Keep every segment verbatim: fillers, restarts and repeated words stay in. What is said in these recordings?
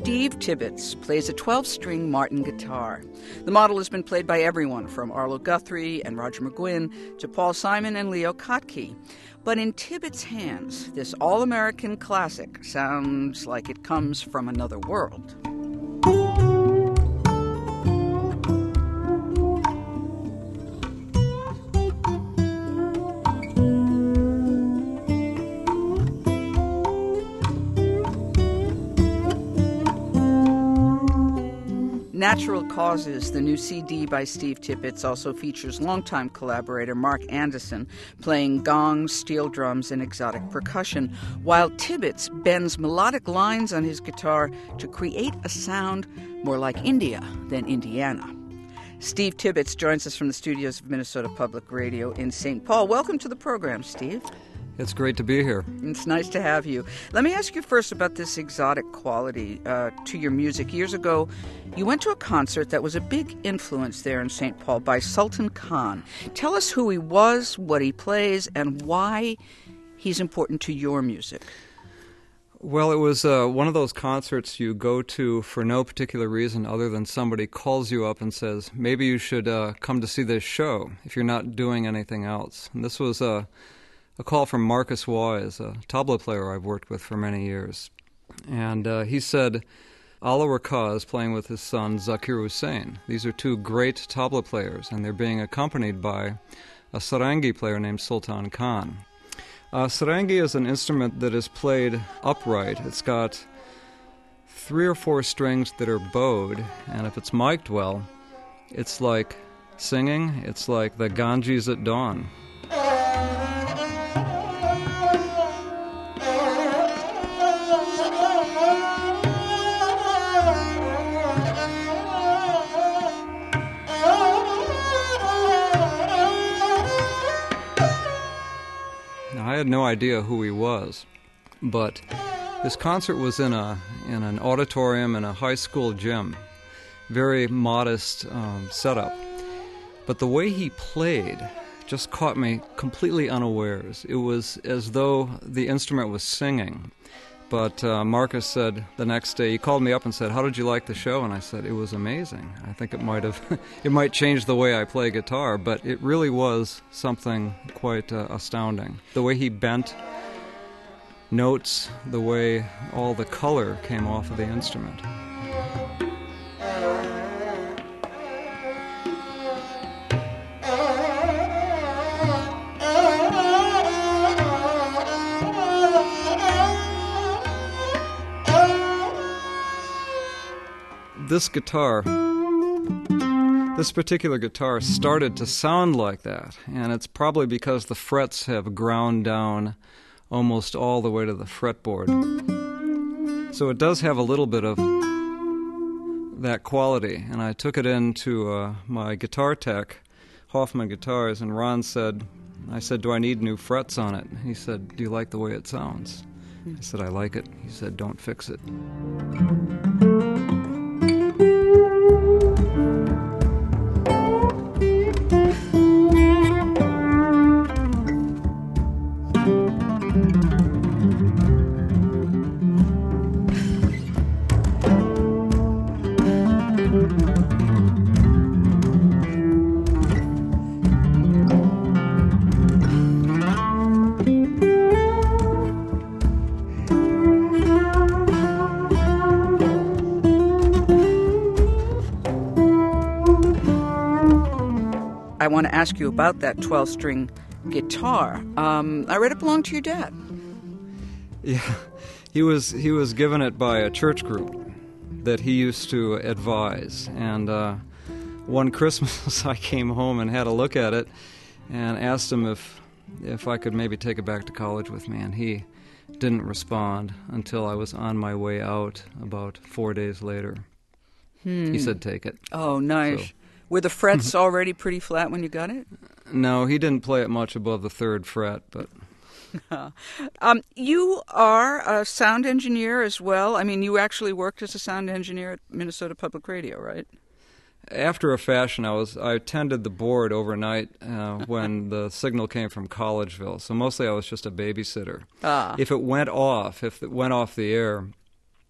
Steve Tibbetts plays a twelve-string Martin guitar. The model has been played by everyone from Arlo Guthrie and Roger McGuinn to Paul Simon and Leo Kottke. But in Tibbetts' hands, this all-American classic sounds like it comes from another world. Natural Causes, the new C D by Steve Tibbetts, also features longtime collaborator Mark Anderson playing gongs, steel drums, and exotic percussion, while Tibbetts bends melodic lines on his guitar to create a sound more like India than Indiana. Steve Tibbetts joins us from the studios of Minnesota Public Radio in Saint Paul. Welcome to the program, Steve. It's great to be here. It's nice to have you. Let me ask you first about this exotic quality uh, to your music. Years ago, you went to a concert that was a big influence there in Saint Paul by Sultan Khan. Tell us who he was, what he plays, and why he's important to your music. Well, it was uh, one of those concerts you go to for no particular reason other than somebody calls you up and says, maybe you should uh, come to see this show if you're not doing anything else. And this was a... Uh, A call from Marcus Wise, a tabla player I've worked with for many years. And uh, he said, Ala Rakaz is playing with his son Zakir Hussain. These are two great tabla players, and they're being accompanied by a sarangi player named Sultan Khan. Uh, sarangi is an instrument that is played upright. It's got three or four strings that are bowed, and if it's mic'd well, it's like singing. It's like the Ganges at dawn. I had no idea who he was, but this concert was in a in an auditorium in a high school gym, very modest um, setup. But the way he played just caught me completely unawares. It was as though the instrument was singing. But uh, Marcus said the next day, he called me up and said, "How did you like the show?" And I said, "It was amazing. I think it might have, it might change the way I play guitar." But it really was something quite uh, astounding. The way he bent notes, the way all the color came off of the instrument. This guitar, this particular guitar started to sound like that, and it's probably because the frets have ground down almost all the way to the fretboard. So it does have a little bit of that quality, and I took it into uh, my guitar tech, Hoffman Guitars, and Ron said, I said, "Do I need new frets on it?" He said, "Do you like the way it sounds?" I said, "I like it." He said, "Don't fix it." I want to ask you about that twelve-string guitar. Um, I read it belonged to your dad. Yeah, he was he was given it by a church group that he used to advise. And uh, one Christmas I came home and had a look at it and asked him if if I could maybe take it back to college with me, and he didn't respond until I was on my way out about four days later. Hmm. He said, "Take it." Oh, nice. So, were the frets already pretty flat when you got it? No, he didn't play it much above the third fret, but... um, you are a sound engineer as well. I mean, you actually worked as a sound engineer at Minnesota Public Radio, right? After a fashion, I was I attended the board overnight uh, when the signal came from Collegeville, so mostly I was just a babysitter. Ah. If it went off, if it went off the air,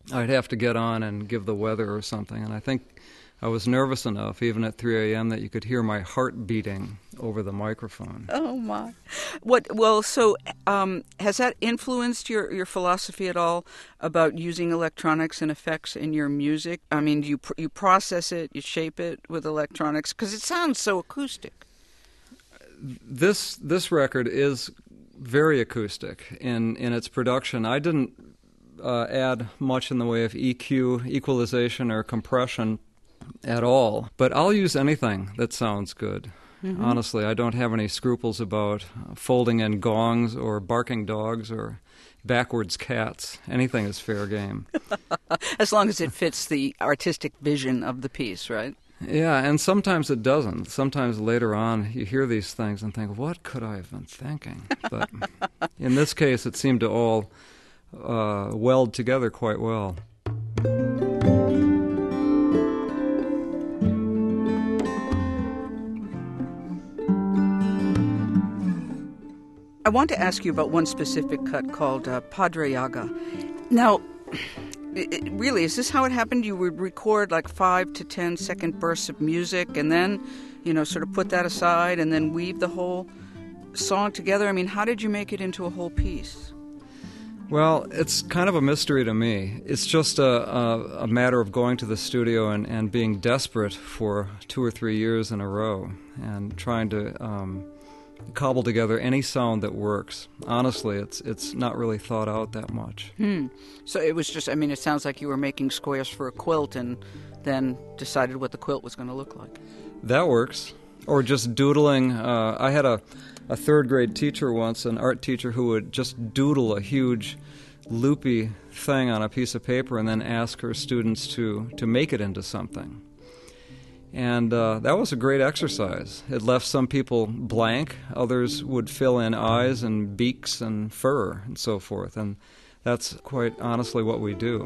I'd have to get on and give the weather or something. And I think I was nervous enough, even at three a.m., that you could hear my heart beating over the microphone. Oh, my. What? Well, so um, has that influenced your, your philosophy at all about using electronics and effects in your music? I mean, do you, pr- you process it, you shape it with electronics? Because it sounds so acoustic. This this record is very acoustic in, in its production. I didn't uh, add much in the way of E Q, equalization, or compression at all, but I'll use anything that sounds good. Mm-hmm. Honestly, I don't have any scruples about folding in gongs or barking dogs or backwards cats. Anything is fair game. As long as it fits the artistic vision of the piece, right? Yeah, and sometimes it doesn't. Sometimes later on you hear these things and think, what could I have been thinking? But in this case, it seemed to all uh, weld together quite well. I want to ask you about one specific cut called uh, Padre Yaga. Now, it, it, really, is this how it happened? You would record like five to ten second bursts of music and then, you know, sort of put that aside and then weave the whole song together? I mean, how did you make it into a whole piece? Well, it's kind of a mystery to me. It's just a, a, a matter of going to the studio and, and being desperate for two or three years in a row and trying to um, cobble together any sound that works. Honestly, it's it's not really thought out that much. Hmm. So it was just, I mean, it sounds like you were making squares for a quilt and then decided what the quilt was going to look like. That works. Or just doodling. Uh, I had a, a third grade teacher once, an art teacher, who would just doodle a huge loopy thing on a piece of paper and then ask her students to, to make it into something. And uh, that was a great exercise. It left some people blank. Others would fill in eyes and beaks and fur and so forth. And that's quite honestly what we do.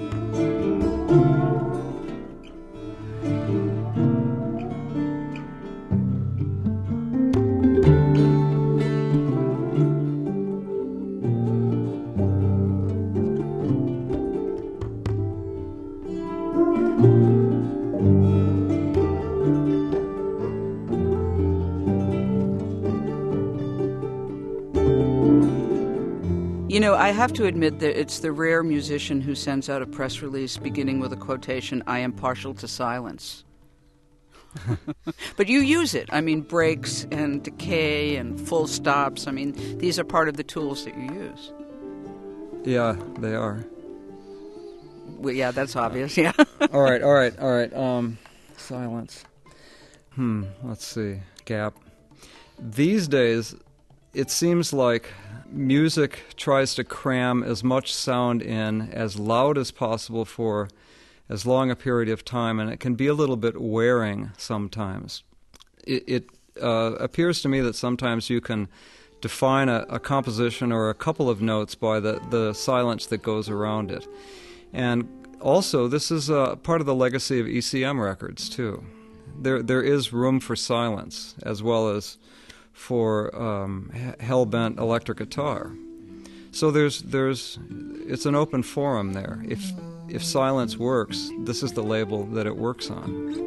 You know, I have to admit that it's the rare musician who sends out a press release beginning with a quotation, "I am partial to silence." But you use it. I mean, breaks and decay and full stops. I mean, these are part of the tools that you use. Yeah, they are. Well, yeah, that's obvious, yeah. all right, all right, all right. Um, silence. Hmm, let's see. Gap. These days, it seems like music tries to cram as much sound in as loud as possible for as long a period of time, and it can be a little bit wearing sometimes. It, it uh, appears to me that sometimes you can define a, a composition or a couple of notes by the, the silence that goes around it. And also, this is uh, part of the legacy of E C M records, too. There, there is room for silence, as well as for um, hell-bent electric guitar. So there's there's it's an open forum there. If if silence works, this is the label that it works on.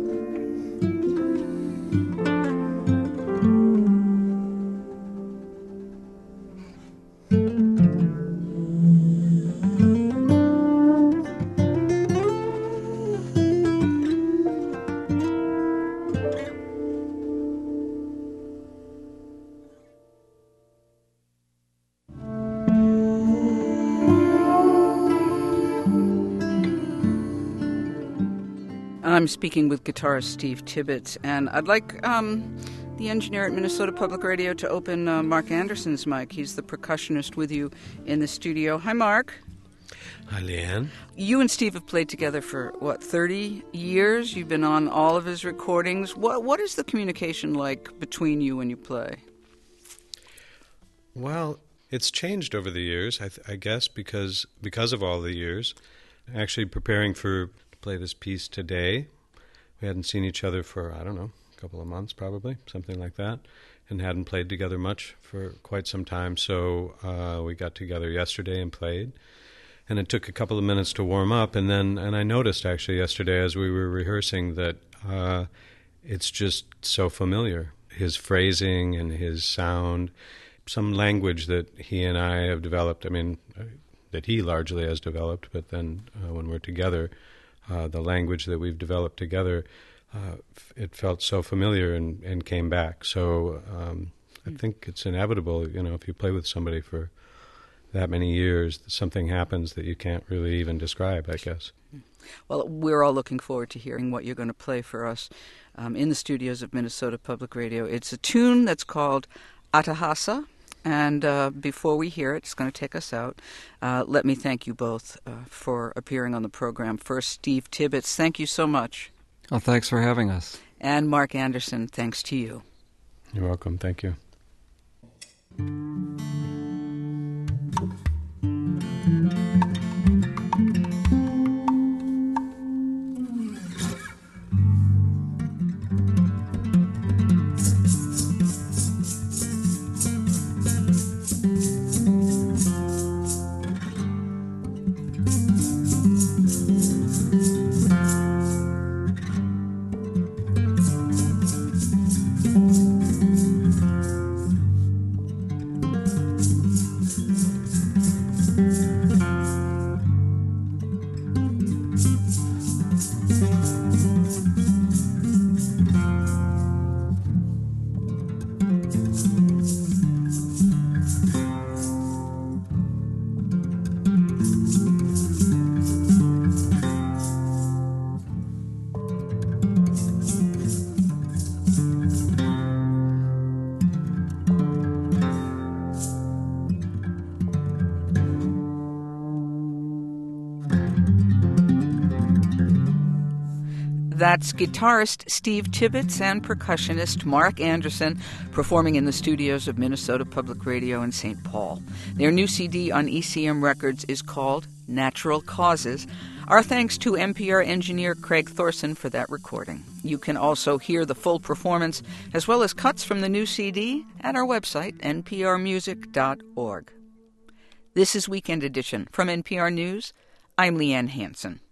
I'm speaking with guitarist Steve Tibbets, and I'd like um, the engineer at Minnesota Public Radio to open uh, Mark Anderson's mic. He's the percussionist with you in the studio. Hi, Mark. Hi, Leanne. You and Steve have played together for, what, thirty years? You've been on all of his recordings. What What is the communication like between you when you play? Well, it's changed over the years, I, th- I guess, because because of all the years. Actually, preparing for play this piece today. We hadn't seen each other for, I don't know, a couple of months probably, something like that, and hadn't played together much for quite some time. So uh, we got together yesterday and played. and it took a couple of minutes to warm up, and then and I noticed actually yesterday as we were rehearsing that uh, it's just so familiar. His phrasing and his sound, some language that he and I have developed, I mean, that he largely has developed, but then uh, when we're together, uh, the language that we've developed together, uh, it felt so familiar and, and came back. So um, I think it's inevitable, you know, if you play with somebody for that many years, something happens that you can't really even describe, I guess. Well, we're all looking forward to hearing what you're going to play for us um, in the studios of Minnesota Public Radio. It's a tune that's called Atahasa, and uh, before we hear it, it's going to take us out. Uh, let me thank you both uh, for appearing on the program. First, Steve Tibbets, thank you so much. Well, thanks for having us. And Mark Anderson, thanks to you. You're welcome. Thank you. That's guitarist Steve Tibbets and percussionist Mark Anderson performing in the studios of Minnesota Public Radio in Saint Paul. Their new C D on E C M Records is called Natural Causes. Our thanks to N P R engineer Craig Thorson for that recording. You can also hear the full performance as well as cuts from the new C D at our website, n p r music dot org. This is Weekend Edition from N P R News. I'm Leanne Hansen.